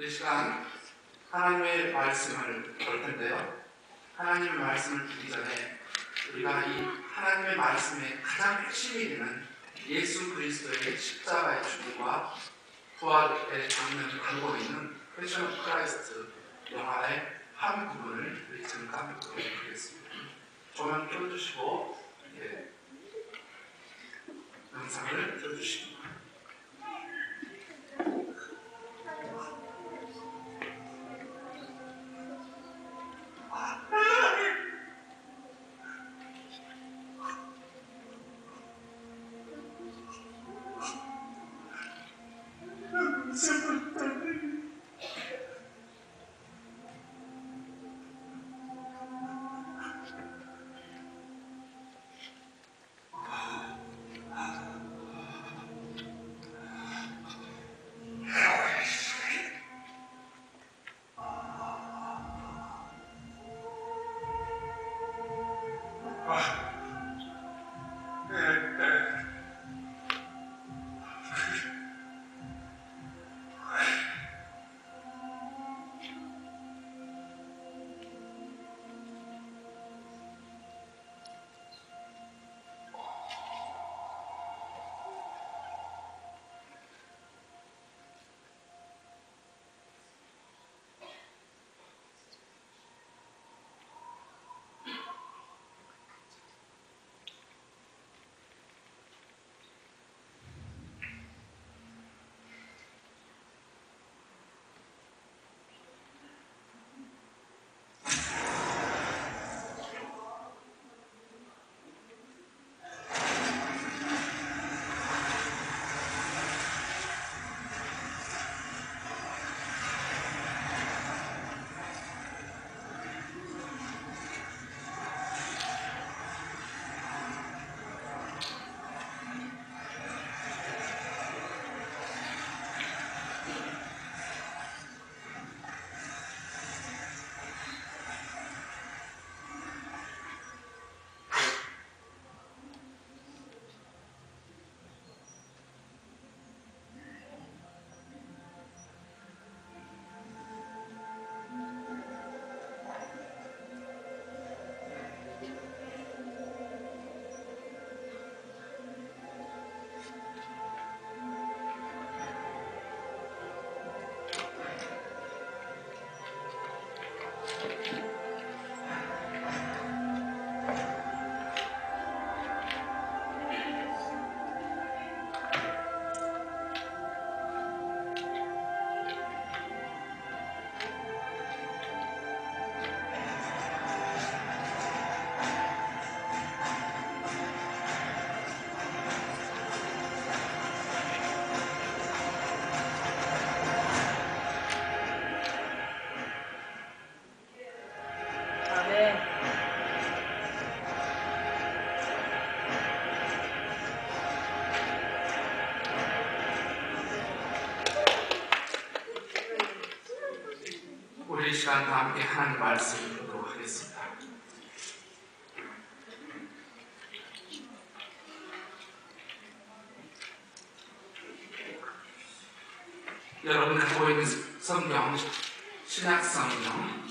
이 시간 하나님의 말씀을 볼 텐데요. 하나님의 말씀을 듣기 전에 우리가 이 하나님의 말씀의 가장 핵심이 되는 예수 그리스도의 십자가의 죽음과 부활의 장면을 담고 있는 패션 오브 크라이스트 영화의 한 부분을 우리 잠깐 보도록 하겠습니다. 조명 켜주시고 영상을 켜주시기 바랍니다. 우리 시간 다 함께 하나님 말씀을 보도록 하겠습니다. 여러분 갖고 있는 성경, 신약 성경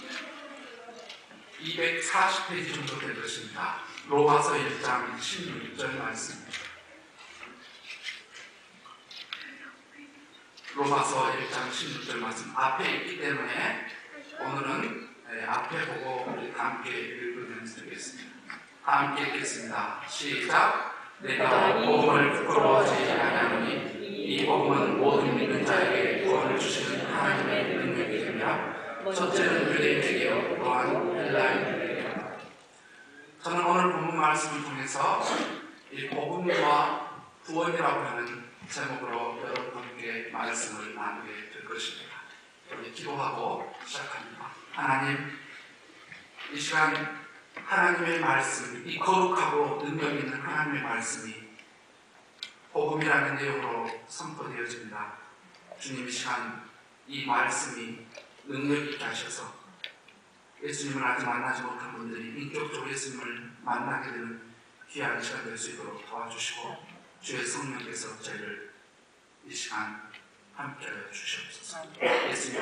240페이지 정도 될 것입니다. 로마서 1장 16절 말씀. 로마서 1장 16절 말씀 앞에 있기 때문에 오늘은 앞에 보고 우리 함께 읽으면서 되겠습니다. 함께 읽겠습니다. 시작. 내가 복음을 부끄러워하지 아니하노니 이 복음은 모든 믿는 자에게 구원을 주시는 하나님의 능력이 되며 첫째는 유대인에게요 또한 헬라인에게요. 저는 오늘 본문 말씀을 통해서 이 복음과 구원이라고 하는 제목으로 여러분과 함께 말씀을 나누게 될 것입니다. 우리 기도하고 시작합니다. 하나님, 이 시간 하나님의 말씀, 이 거룩하고 능력 있는 하나님의 말씀이 복음이라는 내용으로 선포되어집니다. 주님, 이 시간 이 말씀이 능력 있게 하셔서 예수님을 아직 만나지 못한 분들이 인격적으로 예수님을 만나게 되는 귀한 시간 될 수 있도록 도와주시고 주의 성령께서 저희를 이 시간 함께하여 주시옵소서. 예수님의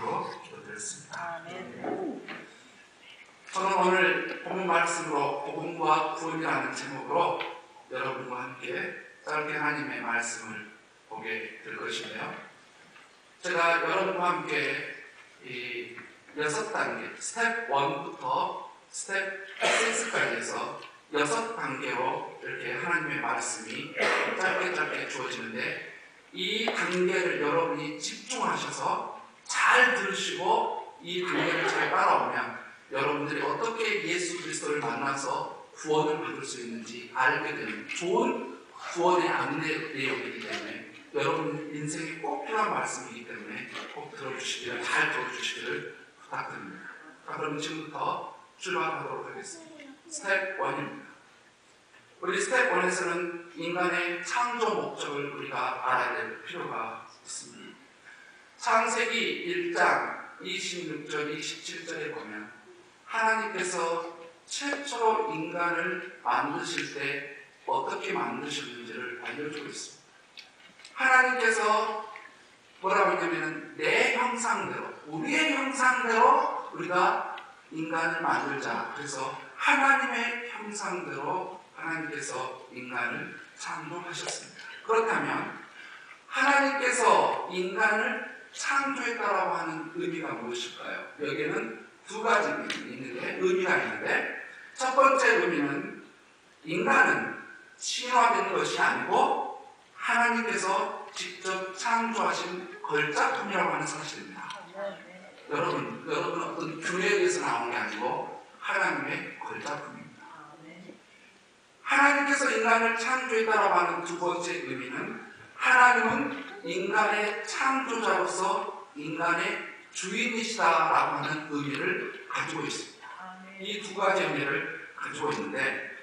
이름으로 기도드렸습니다. 아멘. 저는 오늘 본문 말씀으로 복음과 구원이라는 제목으로 여러분과 함께 짧게 하나님의 말씀을 보게 될 것인데요. 제가 여러분과 함께 이 6단계, 스텝 1부터 스텝 6까지 해서 6단계로 이렇게 하나님의 말씀이 짧게 주어지는데, 이 단계를 여러분이 집중하셔서 잘 들으시고 이 단계를 잘 따라오면 여러분들이 어떻게 예수 그리스도를 만나서 구원을 받을 수 있는지 알게 되는 좋은 구원의 안내 내용이기 때문에 여러분 인생에 꼭 필요한 말씀이기 때문에 꼭 들어주시기를, 잘 들어주시기를 부탁드립니다. 그럼 지금부터 출발하도록 하겠습니다. 스텝 1입니다. 우리 스텝 1에서는 인간의 창조 목적을 우리가 알아야 될 필요가 있습니다. 창세기 1장 26절 27절에 보면 하나님께서 최초로 인간을 만드실 때 어떻게 만드셨는지를 알려주고 있습니다. 하나님께서 뭐라고 했냐면 내 형상대로, 우리의 형상대로 우리가 인간을 만들자. 그래서 하나님의 형상대로 하나님께서 인간을 창조하셨습니다. 그렇다면 하나님께서 인간을 창조했다라고 하는 의미가 무엇일까요? 여기에는 두 가지 의미가 있는데, 첫 번째 의미는 인간은 신화된 것이 아니고 하나님께서 직접 창조하신 걸작품이라고 하는 사실입니다. 여러분 어떤 교회에서 나온 게 아니고 하나님의 걸작품입니다. 하나님께서 인간을 창조했다라고 하는 두 번째 의미는 하나님은 인간의 창조자로서 인간의 주인이시다라고 하는 의미를 가지고 있습니다. 이 두 가지 의미를 가지고 있는데,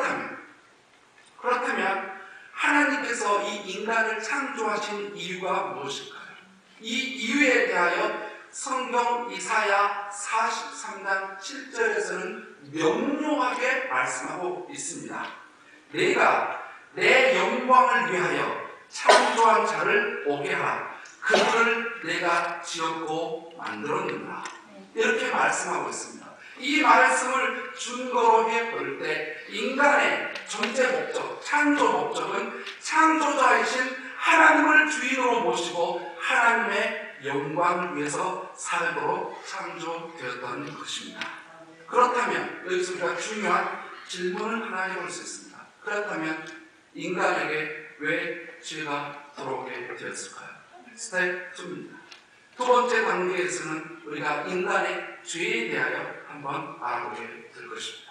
그렇다면 하나님께서 이 인간을 창조하신 이유가 무엇일까요? 이 이유에 대하여 성경 이사야 43장 7절에서는 명료하게 말씀하고 있습니다. 내가 내 영광을 위하여 창조한 자를 오게 하라. 그들을 내가 지었고 만들었느니라. 이렇게 말씀하고 있습니다. 이 말씀을 준거로 해볼 때 인간의 존재 목적, 창조 목적은 창조자이신 하나님을 주인으로 모시고 하나님의 영광을 위해서 살도록 창조되었던 것입니다. 그렇다면 여기서 우리가 중요한 질문을 하나 해볼 수 있습니다. 그렇다면 인간에게 왜 죄가 들어오게 되었을까요? 스텝 2입니다. 두 번째 단계에서는 우리가 인간의 죄에 대하여 한번 알아보게 될 것입니다.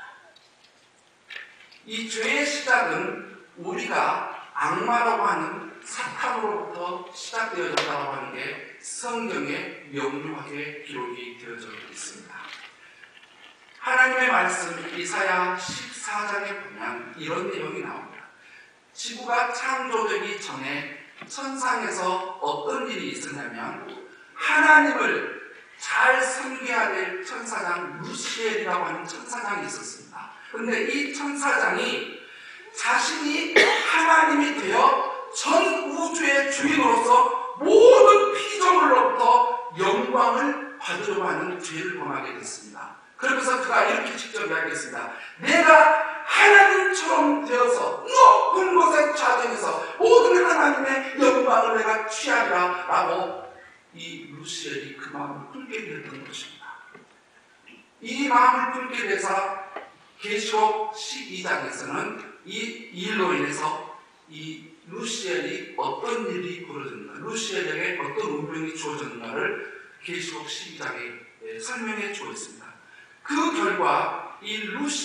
이 죄의 시작은 우리가 악마라고 하는 사탄으로부터 시작되어졌다고 하는 게 성경에 명료하게 기록이 되어져 있습니다. 하나님의 말씀 이사야 14장에 보면 이런 내용이 나옵니다. 지구가 창조되기 전에 천상에서 어떤 일이 있었냐면 하나님을 잘 섬겨야 될 천사장 루시엘이라고 하는 천사장이 있었습니다. 그런데 이 천사장이 자신이 하나님이 되어 전 우주의 주인으로서 모든 피조물로부터 영광을 받으려고 하는 죄를 범하게 됐습니다. 그러면서 그가 이렇게 직접 이야기했습니다. 내가 하나님처럼 되어서 높은 곳에 좌정해서 모든 하나님의 영광을 내가 취하리라 라고 이 루시엘이 그 마음을 품게 되었던 것입니다. 이 마음을 품게 돼서 계시록 12장에서는 이 일로 인해서 이 루시엘이 어떤 일이 벌어졌는가, 루시엘에게 어떤 운명이 주어졌는가를 계시록 12장에 설명해 주고 있습니다. 그 결과 이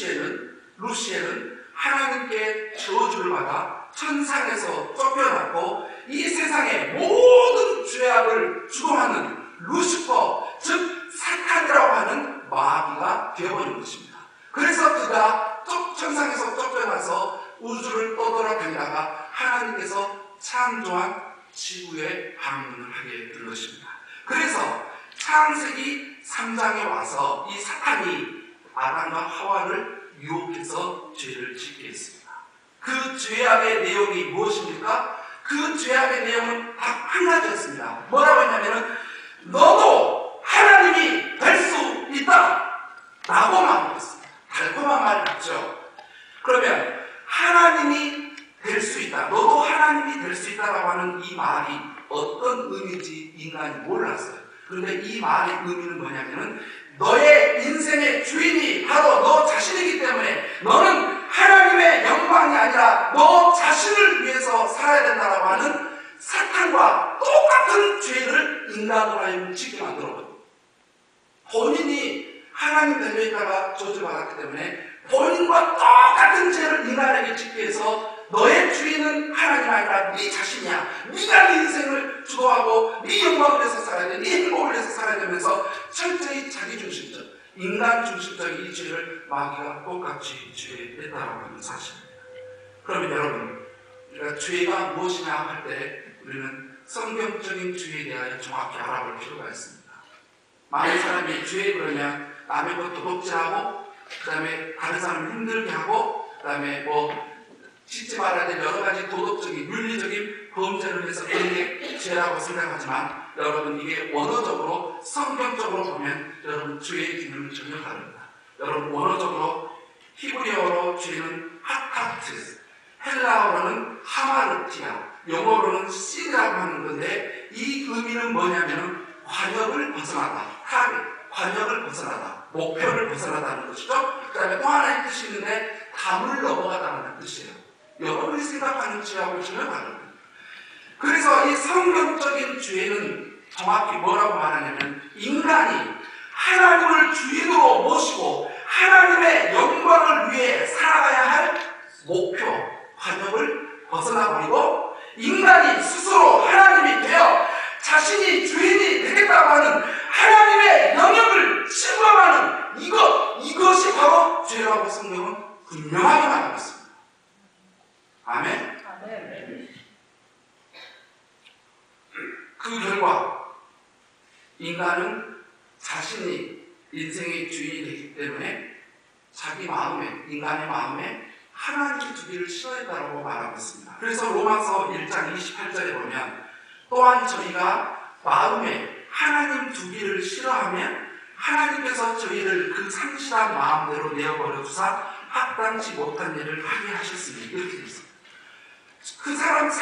루시엘은 하나님께 저주를 받아 천상에서 쫓겨났고 이 세상의 모든 죄악을 주도하는 루시퍼, 즉 사탄이라고 하는 마귀가 되어버린 것입니다. 그래서 그가 천상에서 쫓겨나서 우주를 떠돌아다니다가 하나님께서 창조한 지구에 방문을 하게 된 것입니다. 그래서 창세기 3장에 와서 이 사탄이 아담과 하와를 유혹해서 죄를 짓게 했습니다. 그 죄악의 내용이 무엇입니까? 그 죄악의 내용은 딱 한 가지였습니다. 뭐라고 했냐면은 너도 그런데 이 말의 의미는 뭐냐면은 너의 인생의 주인이 바로 너 자신이기 때문에 너는 하나님의 영광이 아니라 너 자신을 위해서 살아야 된다고 하는 사탄과 똑같은 죄를 인간으로 하여금 짓게 만들어버려요. 본인이 하나님 되려 있다가 저주받았기 때문에 본인과 똑같은 죄를 인간에게 짓기 위해서 너의 주인은 하나님 아니라 네 자신이야. 네가 네 인생을 주도하고 네 영광을 위해서 살아야 돼. 네 행복을 위해서 살아야 되면서 철저히 자기중심적, 인간 중심적인 이 죄를 마귀가 똑같이 죄했다라고 하는 사실입니다. 그러면 여러분, 우리가 죄가 무엇이냐 할 때 우리는 성경적인 죄에 대하여 정확히 알아볼 필요가 있습니다. 많은 사람이 죄에 그러면 남의 것 도둑질하고 그 다음에 다른 사람을 힘들게 하고 그 다음에 짓지 말아야 될 여러 가지 도덕적인 윤리적인 범죄를 해서 그런 게 죄라고 생각하지만 여러분 이게 원어적으로 성경적으로 보면 여러분 죄의 기능은 전혀 다릅니다. 여러분 원어적으로 히브리어로 죄는 하카트, 헬라어로는 하마르티아, 영어로는 신이라고 하는 건데 이 의미는 뭐냐면 관역을 벗어나다, 관역을 벗어나다, 목표를 벗어나다는 것이죠. 그 다음에 또 하나의 뜻이 있는데 담을 넘어가다는 뜻이에요. 여러분이 생각하는 죄하고 전혀 다릅니다. 그래서 이 성경적인 죄는 정확히 뭐라고 말하냐면 인간이 하나님을 주인으로 모시고 하나님의 영광을 위해 살아가야 할 목표, 관역을 벗어나버리고 인간이 스스로 하나님이 되어 자신이 주인이 되겠다고 하는 하나님의 영역을 침범하는 이것이 바로 죄라고 성경은 분명하게 말하고 있습니다. 아멘? 그 결과 인간은 자신이 인생의 주인이 되기 때문에 자기 마음에, 인간의 마음에 하나님이 두기를 싫어했다고 말하고 있습니다. 그래서 로마서 1장 28절에 보면 또한 저희가 마음에 하나님 두기를 싫어하면 하나님께서 저희를 그 상실한 마음대로 내어버려 주사 합당치 못한 일을 하게 하셨으니 이렇게 되어 있습니다. 그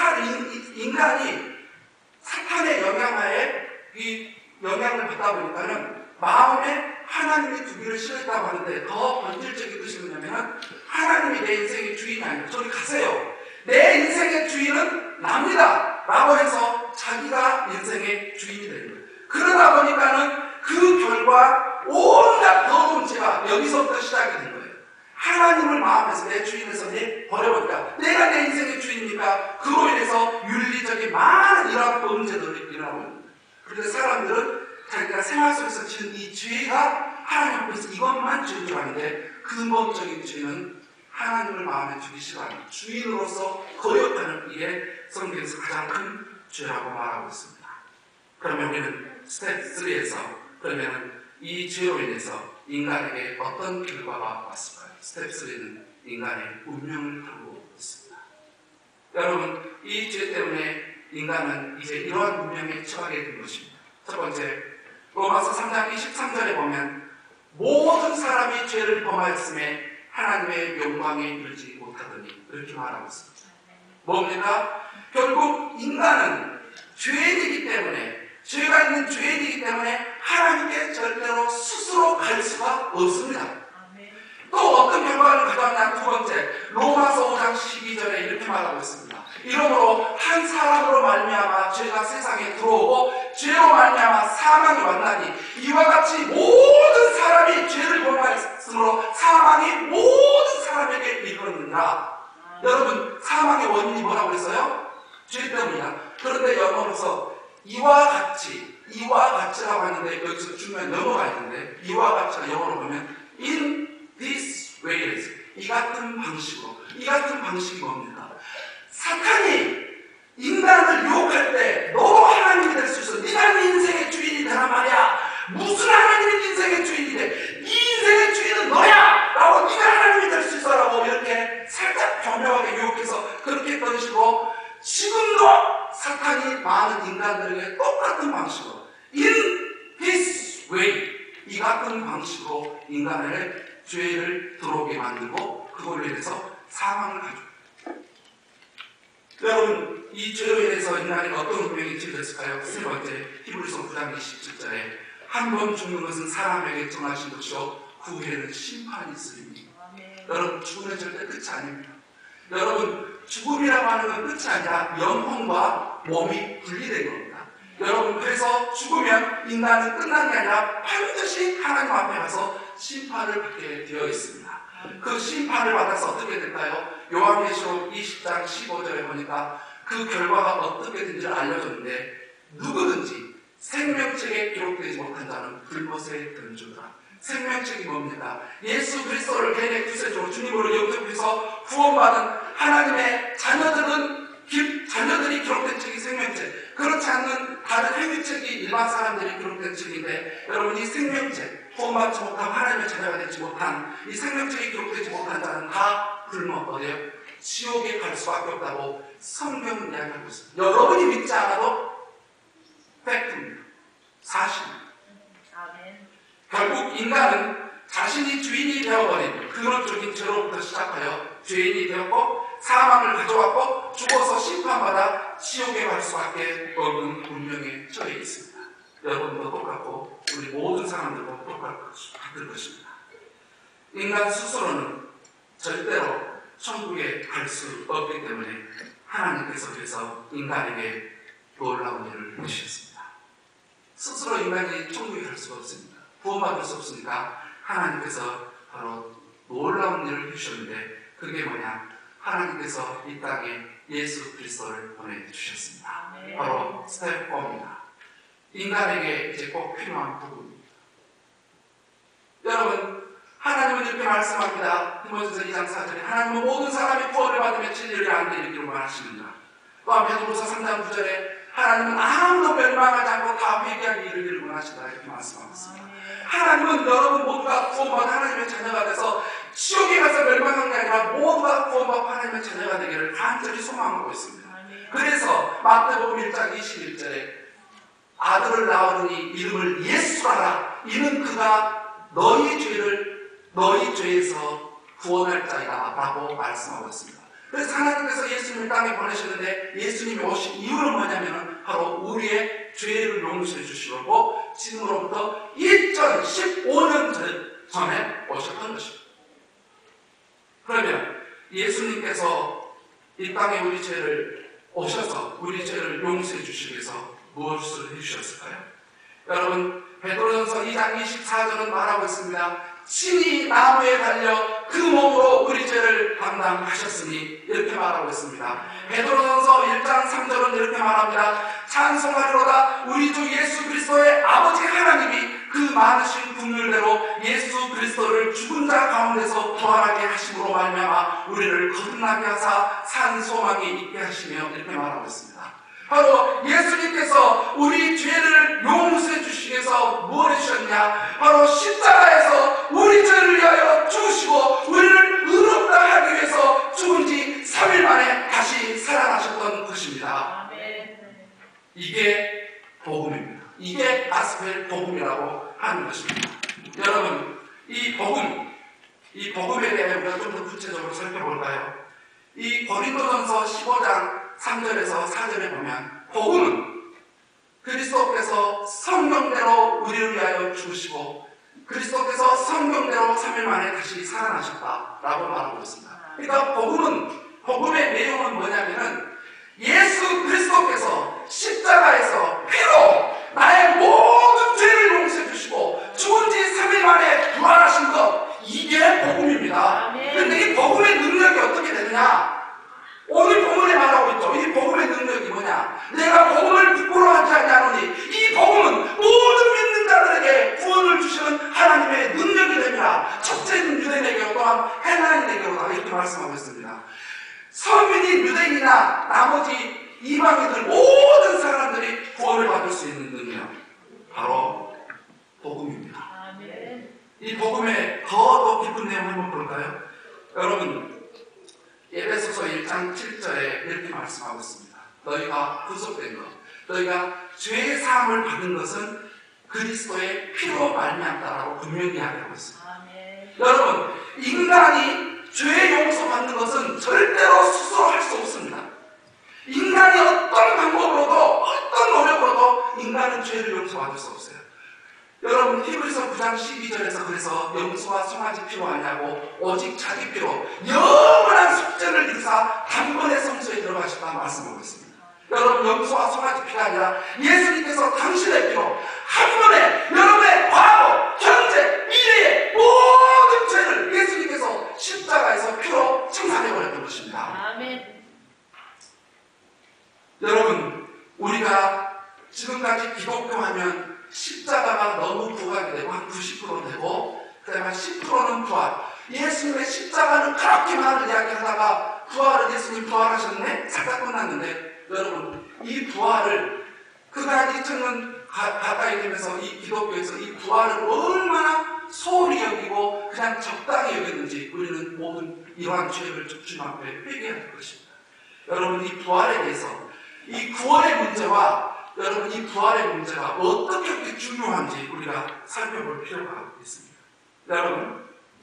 인간이 사탄의 영향하에 이 영향을 받다 보니까는 마음에 하나님이 두기를 싫어했다고 하는데 더 본질적인 뜻이 뭐냐면 하나님이 내 인생의 주인이 아니라 저리 가세요. 내 인생의 주인은 납니다. 라고 해서 자기가 인생의 주인이 되는 거예요. 그러다 보니까는 그 결과 온갖 더러운 죄가 여기서부터 시작이 된 거예요. 하나님을 마음에서 내 주인에서 버려버리니까 내가 내 인생의 주인이니까 그로 인해서 윤리적인 많은 이러한 범죄들이 일어나고 있는 거예요. 그런데 사람들은 자기가 생활 속에서 지은 이 죄가 하나님 앞에서 이것만 죄인 줄 아는데 근본적인 죄는 하나님을 마음에 두기 싫어하는 주인으로서 거역하는 이게 성경에서 가장 큰 죄라고 말하고 있습니다. 그러면 우리는 스텝 3에서 그러면 이 죄로 인해서 인간에게 어떤 결과가 왔을까요? 스텝 3는 인간의 운명을 다루고 있습니다. 여러분, 이 죄 때문에 인간은 이제 이러한 운명에 처하게 된 것입니다. 첫 번째, 로마서 3장 23절에 보면 모든 사람이 죄를 범하였음에 하나님의 영광에 이르지 못하더니 이렇게 말하고 있습니다. 뭡니까? 결국 인간은 죄인이기 때문에 죄가 있는 죄인이기 때문에 하나님께 절대로 스스로 갈 수가 없습니다. 또 어떤 결과를 가져왔냐? 두 번째, 로마서 5장 12절에 이렇게 말하고 있습니다. 이러므로 한 사람으로 말미암아 죄가 세상에 들어오고 죄로 말미암아 사망이 왔나니 이와 같이 모든 사람이 죄를 범하였으므로 사망이 모든 사람에게 이르렀느니라. 여러분, 사망의 원인이 뭐라고 했어요? 죄 때문이다. 그런데 영어로서 이와 같이라고 하는데 여기서 중요한 영어가 있는데 이와 같이가 영어로 보면 in this ways, 이 같은 방식으로. 이 같은 방식이 뭡니까? 사탄이 인간을 유혹할 때 너도 하나님이 될 수 있어. 네가 네 인생의 주인이 되란 말이야. 무슨 하나님이 네 인생의 주인이 돼? 네 인생의 주인은 너야! 라고 네가 하나님이 될 수 있어. 라고 이렇게 살짝 교묘하게 유혹해서 그렇게 했던 식으로 지금도 사탄이 많은 인간들에게 똑같은 방식으로 in his way, 이 같은 방식으로 인간에게 죄를 들어오게 만들고 그걸로 인해서 사망을 가져옵니다. 여러분, 이 죄로 인해서 인간이 어떤 운명이 찔렸을까요? 세 번째, 히브리서 9장 27절에 한 번 죽는 것은 사람에게 정하신 것이요 후회는 심판이 있으리니. 여러분, 죽음은 절대 끝이 아닙니다. 여러분, 죽음이라고 하는 건 끝이 아니라 영혼과 몸이 분리된 겁니다. 여러분, 그래서 죽으면 인간은 끝난 게 아니라 반드시 하나님 앞에 가서 심판을 받게 되어 있습니다. 그 심판을 받아서 어떻게 될까요? 요한계시록 20장 15절에 보니까 그 결과가 어떻게 된지 알려줬는데, 누구든지 생명책에 기록되지 못한 자는 불못에 던져라. 생명책이 뭡니까? 예수 그리스도를 개인의 구세주로 주님으로 영접해서 구원받은 하나님의 자녀들이 기록된 책이 생명책. 그렇지 않는 다른 행위책이 일반 사람들이 기록된 책인데, 여러분, 이 생명책, 구원받지 못한 하나님의 자녀가 되지 못한 이 생명책이 기록되지 못한 자는 다 불못, 어디요? 지옥에 갈 수밖에 없다고 성경은 이야기하고 있습니다. 여러분이 믿지 않아도 팩트입니다. 사실입니다. 결국 인간은 자신이 주인이 되어버린 근원적인 죄로부터 시작하여 죄인이 되었고 사망을 가져왔고 죽어서 심판받아 지옥에 갈 수밖에 없는 운명에 처해 있습니다. 여러분도 똑같고 우리 모든 사람들도 똑같을 것입니다. 인간 스스로는 절대로 천국에 갈 수 없기 때문에 하나님께서 그래서 인간에게 놀라운 일을 해주셨습니다. 스스로 인간이 천국에 갈 수가 없습니다. 구원받을 수 없으니까 하나님께서 바로 놀라운 일을 해주셨는데, 그게 뭐냐? 하나님께서 이 땅에 예수 그리스도를 보내주셨습니다. 바로 스텝 4입니다. 인간에게 이제 꼭 필요한 부분입니다. 여러분, 하나님은 이렇게 말씀합니다. 디모데전서 2장 4절에 하나님은 모든 사람이 구원을 받으며 진리를 알게 이르기를 원하시느니라. 또한 베드로서 3장 9절에 하나님은 아무도 멸망하지 않고 다 회개하게 이르기를 원하신다, 이렇게 말씀하고 있습니다. 하나님은 여러분 모두가 구원받은 하나님의 자녀가 돼서 지옥에 가서 멸망한 게 아니라 모두가 구원받고 하나님의 자녀가 되기를 간절히 소망하고 있습니다. 그래서 마태복음 1장 21절에 아들을 낳으니 이름을 예수라라. 이는 그가 너희 죄에서 구원할 자이다 라고 말씀하고 있습니다. 그래서 하나님께서 예수님을 땅에 보내셨는데, 예수님이 오신 이유는 뭐냐면 바로 우리의 죄를 용서해 주시려고 지금으로부터 2015년 전에 오셨던 것입니다. 그러면 예수님께서 이 땅에 우리 죄를 오셔서 우리 죄를 용서해 주시기 위해서 무엇을 해주셨을까요? 여러분, 베드로전서 2장 24절은 말하고 있습니다. 친히 나무에 달려 그 몸으로 우리 죄를 담당하셨으니, 이렇게 말하고 있습니다. 베드로전서 1장 3절은 이렇게 말합니다. 찬송하리로다. 우리 주 예수 그리스도의 아버지 하나님이 그 많으신 긍휼대로 예수 그리스도를 죽은 자 가운데서 부활하게 하심으로 말미암아 우리를 거듭나게 하사 산 소망이 있게 하시며, 이렇게 말하고 있습니다. 바로 예수님께서 우리 죄를 용서해 주시기 위해서 뭘 해주셨냐? 바로 십자가에서 우리 죄를 위하여 죽으시고 우리를 의롭다 하기 위해서 죽은 지 3일 만에 다시 살아나셨던 것입니다. 이게 복음입니다. 이게 가스펠 복음이라고 하는 것입니다. 여러분, 이 복음에 대해 우리가 좀 더 구체적으로 살펴볼까요? 이 고린도전서 15장 3절에서 4절에 보면 복음은 그리스도께서 성경대로 우리를 위하여 죽으시고 그리스도께서 성경대로 3일 만에 다시 살아나셨다라고 말하고 있습니다. 그러니까 복음의 내용은 뭐냐면은 예수 그리스도께서 십자가에서 피로 나의 모든 죄를 용서해 주시고 죽은 지 3일 만에 부활하신 것, 이게 복음입니다. 그런데 이 복음의 능력이 어떻게 되느냐? 오늘 복음에 말하고 있죠. 이 복음의 능력이 뭐냐? 내가 복음을 부끄러워하지 아니하노니 이 복음은 모든 믿는 자들에게 구원을 주시는 하나님의 능력이 됩니다. 첫째는 유대인에게, 또한 헬라인에게로다, 이렇게 말씀하고 있습니다. 서민인 유대인이나 나머지 이방인들 모든 사람들이 구원을 받을 수 있는 능력, 바로 복음입니다. 이 복음의 더 깊은 내용 한번 볼까요? 여러분, 에베소서 1장 7절에 이렇게 말씀하고 있습니다. 너희가 구속된 것, 너희가 죄의 사함을 받은 것은 그리스도의 피로 말미암다라고 분명히 이야기하고 있습니다. 여러분, 인간이 죄 용서받는 것은 절대로 스스로 할 수 없습니다. 인간이 어떤 방법으로도 어떤 노력으로도 인간은 죄를 용서받을 수 없어요. 여러분 히브리서 9장 12절에서 그래서 염소와 송아지 필요하냐고 오직 자기 피로 영원한 속죄를 이루사 단번에 성소에 들어가셨다 말씀하고 있습니다. 여러분 염소와 송아지 피가 아니라 예수님께서 당신의 피로 한 번에 여러분의 과거, 현재, 미래의 모든 죄를 예수님께서 십자가에서 피로 청산해버렸던 것입니다. 아멘. 여러분 우리가 지금까지 기독교 하면 십자가가 너무 부각이 되고 한 90% 되고 그 다음에 10%는 부활. 예수님의 십자가는 그렇게 많은 이야기 하다가 부활은 예수님 부활하셨네? 살짝 끝났는데 여러분 이 부활을 그간 2000년 가까이 되면서 이 기독교에서 이 부활을 얼마나 소홀히 여기고 그냥 적당히 여겼는지 우리는 모든 이러한 죄를 주님 앞에 회개해야 될 것입니다. 여러분 이 부활에 대해서 이 구원의 문제와 여러분 이 부활의 문제가 어떻게 그렇게 중요한지 우리가 살펴볼 필요가 있습니다. 여러분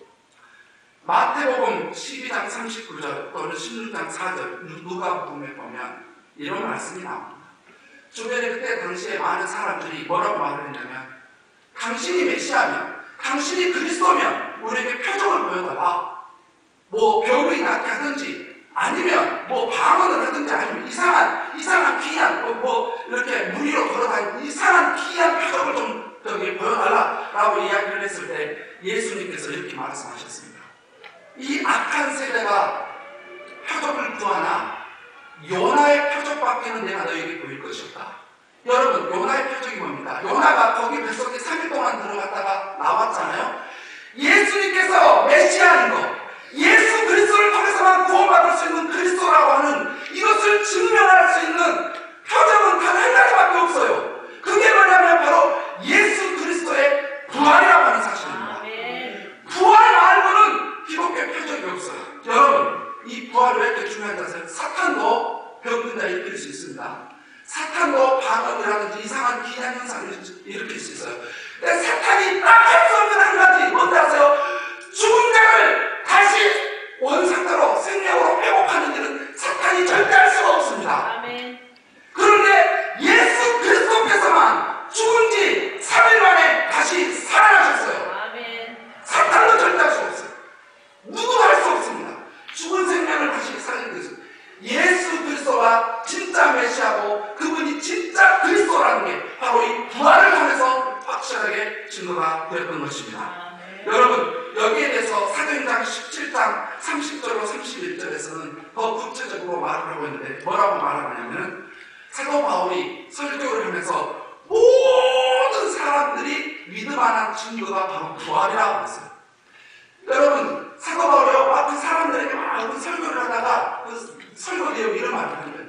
마태복음 12장 39절 또는 16장 4절 누가복음에 보면 이런 말씀이 나옵니다. 주변에 그때 당시에 많은 사람들이 뭐라고 말을 했냐면 당신이 메시아면 당신이 그리스도면 우리에게 표적을 보여달라. 뭐 병이 낫게 하든지 아니면 뭐 방언을 하든지 아니면 이상한 기이한 뭐 이렇게 무리로 걸어다니는 이상한 기이한 표적을 좀 보여달라라고 이야기를 했을 때 예수님께서 이렇게 말씀하셨습니다. 이 악한 세대가 표적을 구하나 요나의 표적밖에는 내가 너에게 보일 것이 없다. 여러분 요나의 표적이 뭡니까? 요나가 거기 뱃속에 3일 동안 들어갔다가 나왔잖아요. 예수님께서 메시아인 것, 예수 그리스도를 통해서만 구원받을 수 있는 그리스도라고 하는 이것을 증명할 수 있는 표적은 단 한 가지밖에 없어요. 그게 뭐냐면 바로 예수 그리스도의 부활이라고 하는 사실입니다. 부활 말고는 기독교의 표적이 없어요. 여러분 이 부활이 왜 이렇게 중요한지 아세요? 사탄도 병든 자 일으킬 수 있습니다. 사탄도 방언이라든지 이상한 기이한 현상을 일으킬 수 있어요. 근데 사탄이 딱 할 수 없는 한 가지 뭔지 아세요? 죽은 자를 다시 원상태로 생명으로 회복하는 일은 사탄이 절대 할 수가 없습니다. 아멘. 그런데 예수 그리스도께서만 죽은 지 3일 만에 다시 살아나셨어요. 아멘. 사탄도 절대 할 수 없어요. 누구도 할 수 없습니다. 죽은 생명을 다시 살리는 것은 예수 그리스도가 진짜 메시아고 그분이 진짜 그리스도라는 게 바로 이 부활을 통해서 확실하게 증거가 되었던 것입니다. 여러분 여기에 대해서 사도행전 17장 30절로 31절에서는 더 구체적으로 말을 하고 있는데 뭐라고 말하냐면 사도 바울이 설교를 하면서 모든 사람들이 믿음 안한 증거가 바로 부활이라고 했어요. 여러분 사도 바울이 앞에 사람들에게 막 설교를 하다가 그 설교 내용 이런 말을 하는데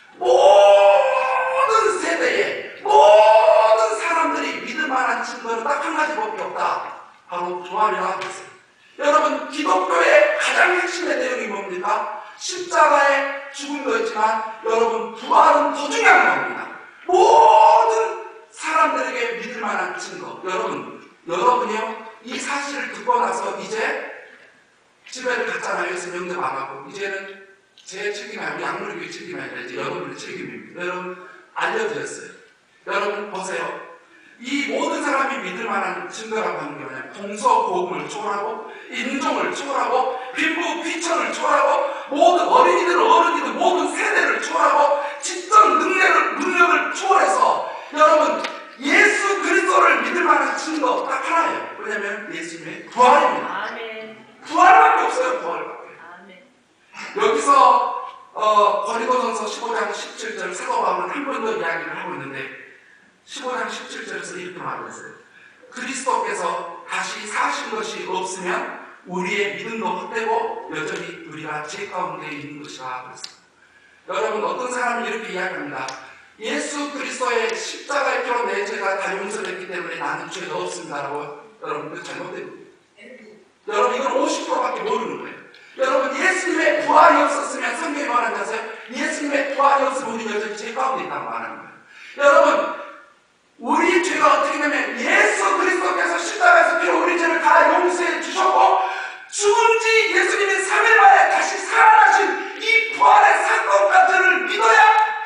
모든 세대에 모든 사람들이 믿음 안한 증거는 딱 한 가지밖에 없다. 바로 부활이라고 했어요. 여러분 기독교의 가장 핵심의 내용이 뭡니까? 십자가에 죽은 거였지만 여러분 부활은 더 중요한 겁니다. 모든 사람들에게 믿을 만한 증거. 여러분이요 이 사실을 듣고 나서 이제 집회를 갔잖아요. 그래서 명령 안 하고 이제는 제 책임이 아니고 양물교회 책임이 아니라 이제 여러분의 책임입니다. 여러분 알려드렸어요. 여러분 보세요. 이 모든 사람이 믿을 만한 증거라고 하는 게 뭐냐면 동서고금을 초월하고 인종을 초월하고 빈부 귀천을 초월하고 모든 어린이들 어른이들 모든 세대를 초월하고 지적 능력을 초월해서 여러분 예수 그리스도를 믿을 만한 증거 딱 하나예요. 왜냐면 예수님의 부활입니다. 아멘. 부활밖에 없어요. 부활밖에. 아멘. 여기서 고린도전서 15장 17절 사도 바울은 한 번 더 이야기를 하고 있는데 15장 17절에서 이렇게 말했어요. 그리스도께서 다시 사신 것이 없으면 우리의 믿음도 헛되고 여전히 우리가 죄 가운데 있는 것이라 그랬어요. 여러분 어떤 사람이 이렇게 이야기합니다. 예수 그리스도의 십자가의 피로 내 죄가 다 용서됐기 때문에 나는 죄가 없습니다라고. 여러분 그거 잘못된 거예요. 여러분 이건 50%밖에 모르는 거예요. 여러분 예수님의 부활이 없었으면 성경이 말하는 것은 예수님의 부활이 없으면 우리 여전히 죄 가운데 있다고 말하는 거예요. 여러분 우리 죄가 어떻게 되면 예수 그리스도께서 십자가에서 피로 우리 죄를 다 용서해 주셨고 죽은 지 예수님이 3일 만에 다시 살아나신 이 부활의 사건까지를 믿어야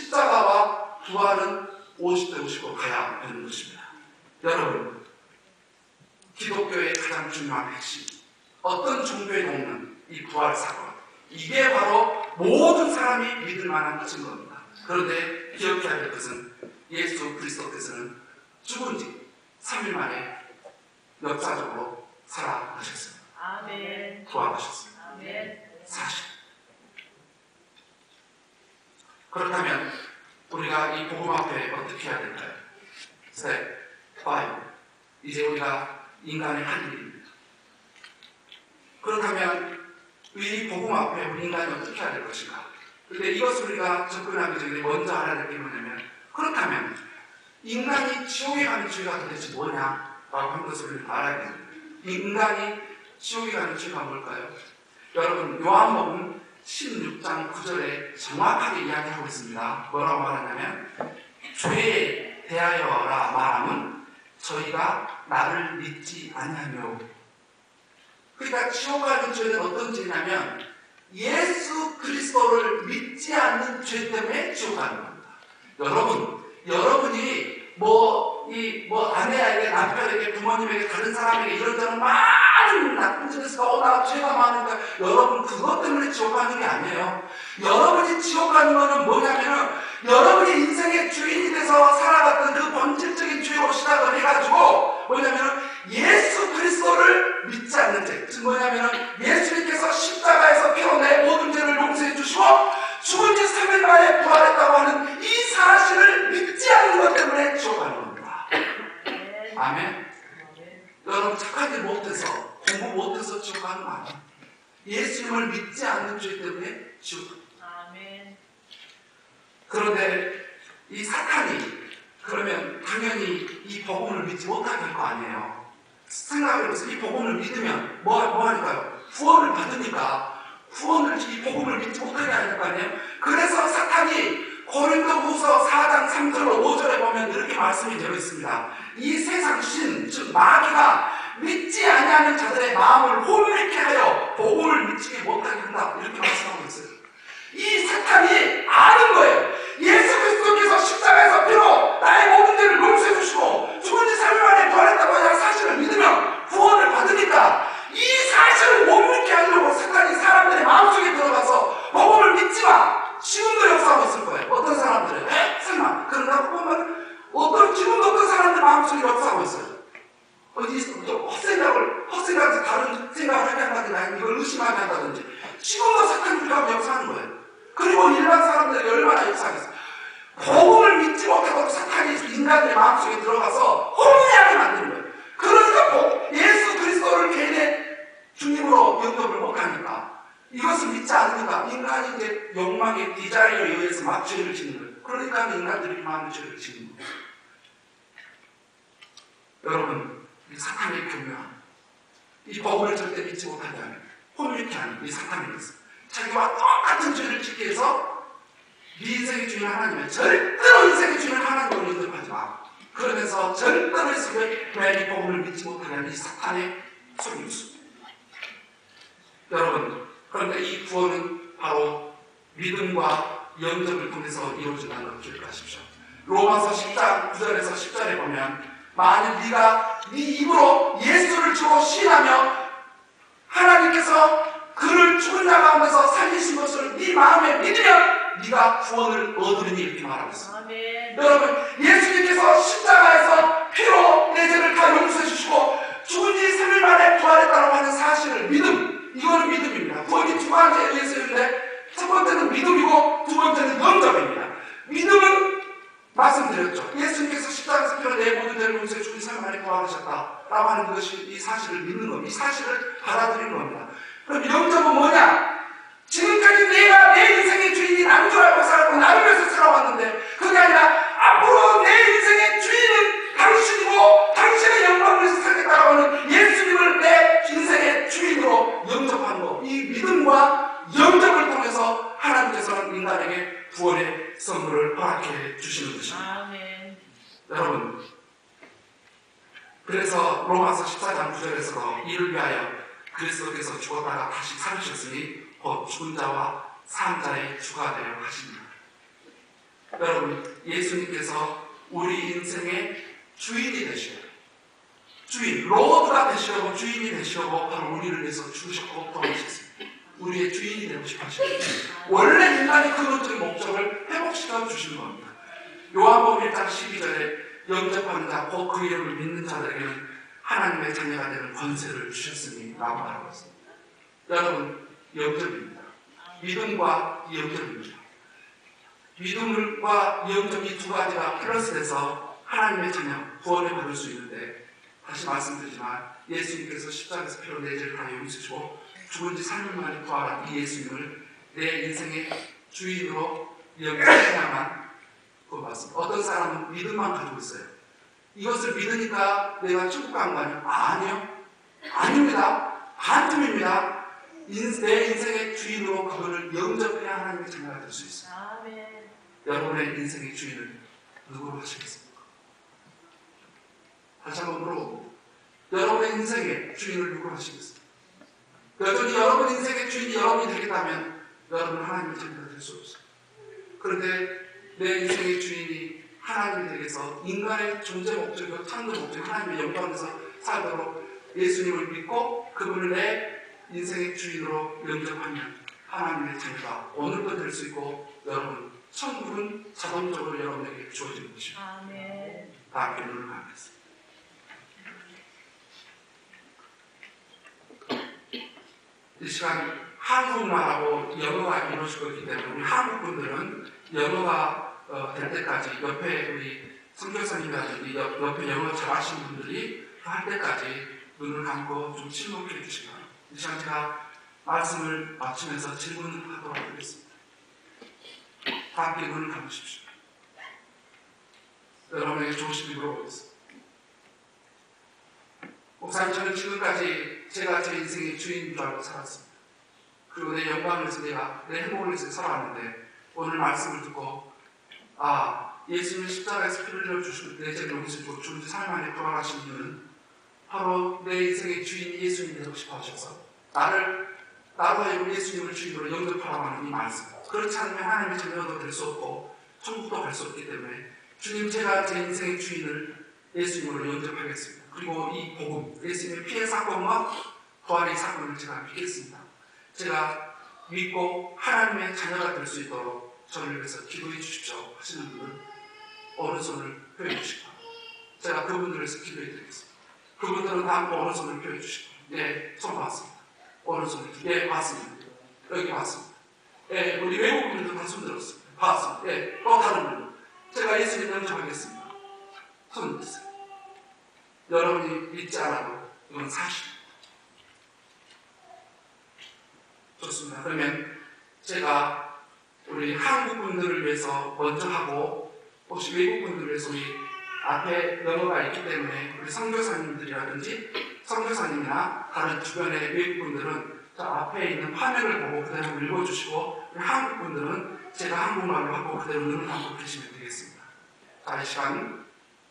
십자가와 부활은 50대 50으로 가야 되는 것입니다. 여러분, 기독교의 가장 중요한 핵심, 어떤 종교에도 없는 이 부활 사건, 이게 바로 모든 사람이 믿을 만한 증거입니다. 그런데 기억해야 될 것은 예수 그리스도께서는 죽은 지 3일 만에 역사적으로 살아나셨습니다. 아멘. 부활하셨습니다. 아멘. 사실. 그렇다면 우리가 이 복음 앞에 어떻게 해야 될까요? Step 5. 이제 우리가 인간의 할 일입니다. 그렇다면 이 복음 앞에 우리 인간이 어떻게 해야 될 것인가? 그런데 이것을 우리가 접근하기 전에 먼저 알아야 될 게 뭐냐면, 그렇다면 인간이 지옥에 가는 죄가 도대체 뭐냐? 라고 하는 것을 우리가 알아야 됩니다. 인간이 지옥에 가는 죄가 뭘까요? 여러분, 요한복음 16장 9절에 정확하게 이야기하고 있습니다. 뭐라고 말하냐면, 죄에 대하여라 말함은 저희가 나를 믿지 아니하며. 그러니까 지옥 가는 죄는 어떤 죄냐면 예수 그리스도를 믿지 않는 죄 때문에 지옥 가는 겁니다. 여러분이 아내에게, 남편에게, 부모님에게, 다른 사람에게 이런저런 많은 나쁜 짓을 해서 나 죄가 많으니까 여러분 그것 때문에 지옥 가는 게 아니에요. 여러분이 지옥 가는 거는 뭐냐면은 여러분이 인생의 주인이 돼서 살아갔던 그 본질적인 죄로 시작을 해가지고 뭐냐면은 예수 그리스도를 믿지 않는 죄. 즉 뭐냐면은 예수님께서 십자가에서 피로 내 모든 죄를 용서해 주시고 죽은 지 3일 만에 부활했다고 하는 이 사실을 믿지 않는 것 때문에 지옥 가는 겁니다. 아멘. 여러분 착한 일 못해서, 공부 못해서 지옥 가는 거 아니에요. 예수님을 믿지 않는 죄 때문에 지옥 갑니다. 아멘. 그런데 이 사탄이 그러면 당연히 이 복음을 믿지 못하게 할 거 아니에요. 생각해보세요. 이 복음을 믿으면 뭐 하니까요? 구원을 받으니까 이 복음을 믿지 못하게 할 거 아니에요? 그래서 사탄이 고린도후서 4장 3절로 5절에 보면 이렇게 말씀이 되어 있습니다. 이 세상 신, 즉 마귀가 믿지 아니하는 자들의 마음을 혼미케 하여 복음을 믿지 못하게 한다. 이렇게 말씀하고 있어요. 이 사탄이 아는 거예요. 예수 그리스도께서 십자가에서 피로 나의 모든 죄를 용서해 주시고 죽은 지 3일 만에 부활했다고 하는 사실을 믿으면 구원을 받으니까 이 사실을 못 믿게 하려고 사탄이 사람들의 마음속에 들어가서 복음을 믿지 마. 지금도 역사하고 있을 거예요. 어떤 사람들은 설마 그런가 보면 지금도 어떤 사람들 마음속에 역사하고 있어요. 헛생각을 다른 생각을 하게 한다든지 이걸 의심하게 한다든지 지금도 사탄이 우리가 역사하는 거예요. 그리고 일반 사람들이 얼마나 역사하겠어요. 복음을 믿지 못하고 사탄이 인간의 마음속에 들어가서 혼미하게 만드는 거예요. 그러니까 예수 그리스도를 개인의 주님으로 영접을 못하니까 이것을 믿지 않으니까 인간이 이제 욕망의 디자인에 의해서 막 죄를 짓는 거예요. 그러니까 인간들이 많은 죄를 짓는 거예요. 여러분, 이 사탄의 교묘함, 이 복음을 절대 믿지 못하게 하는 혼미케 하는 이 사탄의 모습, 자기와 똑같은 죄를 짓게 해서 네 인생의 주인 하나님은 절대로 인생의 주인 하나님을 영접하지 마. 그러면서 절대로 이 복음을 믿지 못하게 하는 이 사탄의 속임수. 여러분, 그런데 이 구원은 바로 믿음과 영접을 통해서 이루어진다는 걸 기억하십시오. 로마서 10장 9절에서 10절에 보면 만일 네가 네 입으로 예수를 주로 시인하며 하나님께서 그를 죽은 자 가운데서 살리신 것을 네 마음에 믿으면 네가 구원을 얻으리니 이렇게 말하고 있습니다. 아멘. 여러분, 예수님께서 십자가에서 피로 내 죄를 다 용서해 주시고 죽은 지 3일 만에 부활했다고 하는 사실을 이거는 믿음입니다. 구원이 두 가지에 의해서 있는데 첫 번째는 믿음이고 두 번째는 영접입니다. 믿음은 말씀드렸죠. 예수님께서 십자가에서 피로 내 모든 죄를 용서해 주신 3일 만에 부활하셨다라고 하는 것이 이 사실을 믿는 겁니다. 이 사실을 받아들이는 겁니다. 그럼 영접은 뭐냐? 지금까지 내가 내 인생의 주인이 난 줄 알고 살았고 나를 위해서 살아왔는데 그게 아니라 앞으로 내 인생의 주인은 당신이고 당신의 영광을 위해서 살겠다라고 하는 예수님을 내 인생의 주인으로 영접하는 것. 이 믿음과 영접을 통해서 하나님께서는 인간에게 구원의 선물을 허락해 주시는 것입니다. 아멘. 여러분, 그래서 로마서 14장 9절에서도 이를 위하여 그리스도께서 죽었다가 다시 살으셨으니 곧 죽은 자와 산 자의 주가 되려 하십니다. 여러분, 예수님께서 우리 인생의 주인이 되시고, 주인, 로드가 되시려고, 주인이 되시려고 바로 우리를 위해서 죽으셨고 돌아오셨습니다. 우리의 주인이 되고 싶어 하십니다. 원래 인간이 그것들의 목적을 회복시켜 주시는 겁니다. 요한복음 1장 12절에 영접하는 자, 곧 그 이름을 믿는 자들에게는 하나님의 자녀가 되는 권세를 주셨으니 라고 말하고 있습니다. 여러분, 영접입니다. 믿음과 영접입니다. 믿음과 영접 이 두 가지가 플러스돼서 하나님의 자녀, 구원을 받을 수 있는데, 다시 말씀드리지만 예수님께서 십자가에서 피로 내 죄를 다 용서주시고 죽은 지 3일 만에 부활한 이 예수님을 내 인생의 주인으로 여겨야만 구원받습니다. 어떤 사람은 믿음만 가지고 있어요. 이것을 믿으니까 내가 천국 간 거 아니에요? 아니요. 아닙니다. 반쯤입니다. 내 인생의 주인으로 그거를 영접해야 하나님의 자녀가 될 수 있어요. 아멘. 여러분의 인생의 주인을 누구로 하시겠습니까? 다시 한번 물어보고, 여러분의 인생의 주인을 누구로 하시겠습니까? 여전히 여러분 인생의 주인이 여러분이 되겠다면 여러분은 하나님의 자녀가 될 수 없어요. 그런데 내 인생의 주인이 하나님이 되겠어 인간의 존재 목적이고 창조 목적이 하나님의 영광에서 살도록 예수님을 믿고 그분을 내 인생의 주인으로 영접하면 하나님의 자녀가 오늘도 될 수 있고, 여러분 천국은 자동적으로 여러분에게 주어지는 것입니다. 아멘. 다 함께 눈을 감겠습니다. 이 시간 한국말하고 영어가 이루어지고 있기 때문에 우리 한국 분들은 영어가 될 때까지 옆에 우리 선교사님이라든지 옆에 영어 잘하시는 분들이 할 때까지 눈을 감고 좀 침묵해 주시기 바랍니다. 이 시간 제가 말씀을 마치면서 질문을 하도록 하겠습니다. 다 함께 눈을 감으십시오. 여러분에게 조심히 물어보겠습니다. 목사님, 저는 지금까지 제가 제 인생의 주인인 줄 알고 살았습니다. 그리고 내 영광을 위해서 내 행복을 위해서 살아왔는데, 오늘 말씀을 듣고 예수님이 십자가에서 피를 흘려주시고 내 죄를 용서해주고 죽은 지 3일 만에 부활하신 이유는 바로 내 인생의 주인이 예수님이 되고 싶어 하셔서 나로 하여금 예수님을 주인으로 영접하라고 하는 이 말씀, 그렇지 않으면 하나님의 자녀도 될 수 없고 천국도 갈 수 없기 때문에 주님, 제가 제 인생의 주인을 예수님으로 영접하겠습니다. 그리고 이 복음, 예수님의 피의 사건과 부활의 사건을 제가 믿겠습니다. 제가 믿고 하나님의 자녀가 될 수 있도록 저를 위해서 기도해 주십시오 하시는 분은 오른손을 펴해 주시고, 제가 그분들을 위해서 기도해 드리겠습니다. 그분들은 다음 오른손을 펴해 주시고, 네, 손 봤습니다. 오른손을, 네, 봤습니다. 여기 봤습니다. 네, 우리 외국 분들도 다 손 들었습니다. 봤습니다. 네, 또 다른 분들, 제가 예수님 영접하겠습니다. 손 드세요. 여러분이 믿지 않아도 이건 사실입니다. 좋습니다. 그러면 제가 우리 한국 분들을 위해서 먼저 하고, 혹시 외국 분들을 위해서 우리 앞에 영어가 있기 때문에 우리 선교사님들이라든지 선교사님이나 다른 주변의 외국 분들은 저 앞에 있는 화면을 보고 그대로 읽어주시고, 우리 한국 분들은 제가 한국말로 하고 그대로 눈을 감고 계시면 되겠습니다. 자, 이 시간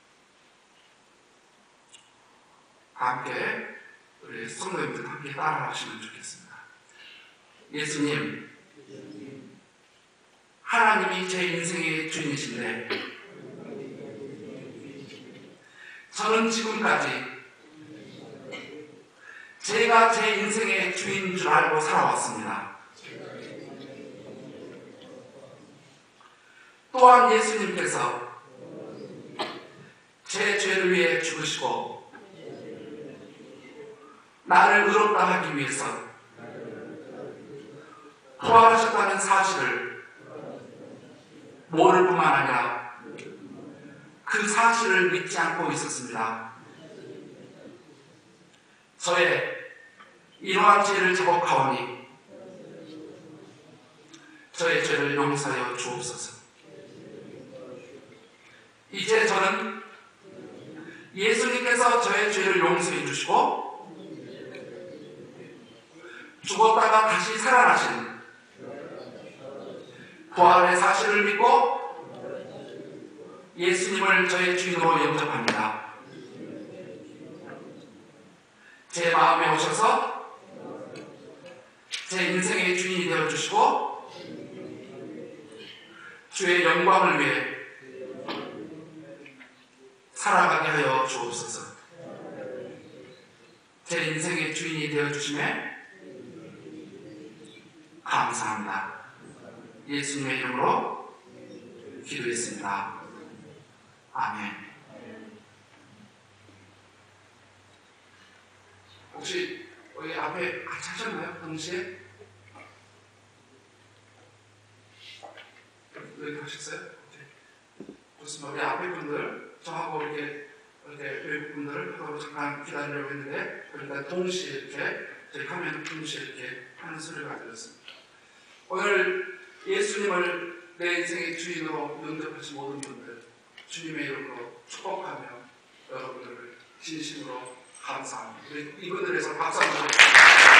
함께 우리 성도님들 함께 따라하시면 좋겠습니다. 예수님, 하나님이 제 인생의 주인이신데 저는 지금까지 제가 제 인생의 주인인 줄 알고 살아왔습니다. 또한 예수님께서 제 죄를 위해 죽으시고 나를 의롭다 하기 위해서 부활하셨다는 사실을 모를 뿐만 아니라 그 사실을 믿지 않고 있었습니다. 저의 이러한 죄를 자복하오니 저의 죄를 용서하여 주옵소서. 이제 저는 예수님께서 저의 죄를 용서해 주시고 죽었다가 다시 살아나신 부활의 사실을 믿고 예수님을 저의 주인으로 영접합니다. 제 마음에 오셔서 제 인생의 주인이 되어주시고 주의 영광을 위해 살아가게 하여 주옵소서. 제 인생의 주인이 되어주심에 감사합니다. 예수님의 이름으로 기도했습니다. 아멘. 혹시 여기 앞에 같이 하셨나요? 동시에? 여기 하셨어요? 좋습니다. 우리 앞에 분들, 저하고 이렇게 외국 분들을 서로 잠깐 기다리려고 했는데, 그러니까 동시에 이렇게, 저희 화면 동시에 이렇게 하는 소리가 들렸습니다. 오늘 예수님을 내 인생의 주인으로 영접하신 모든 분들, 주님의 이름으로 축복하며 여러분들을 진심으로 감사합니다. 이분들에서 박수 한번